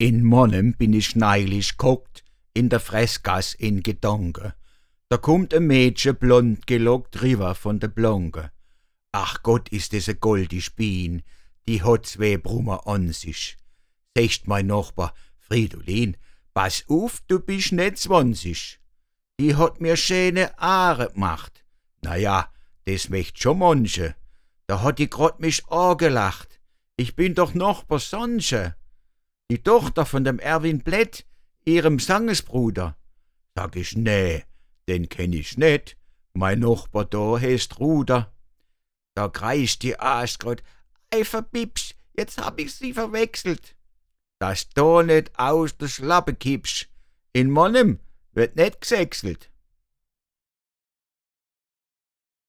In Monnem bin ich neulich guckt, in der Fressgass in Gedanken. Da kommt ein Mädchen blond gelockt rüber von der Blonke. Ach Gott, ist das a goldi Spien, die hat 2 Brummer an sich. Secht mein Nachbar, Fridolin, pass auf, du bist net 20. Die hat mir schöne Haare gemacht. Na ja, das möcht schon manche. Da hat die grad mich angelacht. Ich bin doch Nachbar Sonche. Die Tochter von dem Erwin Blätt, ihrem Sangesbruder. Sag ich, nee, den kenn ich net. Mein Nachbar da heißt Ruder. Da kreischt die Aas grad, ei verbiebs, jetzt hab ich sie verwechselt. Dass da net aus der Schlappe kippsch. In Monnem wird net gesächselt.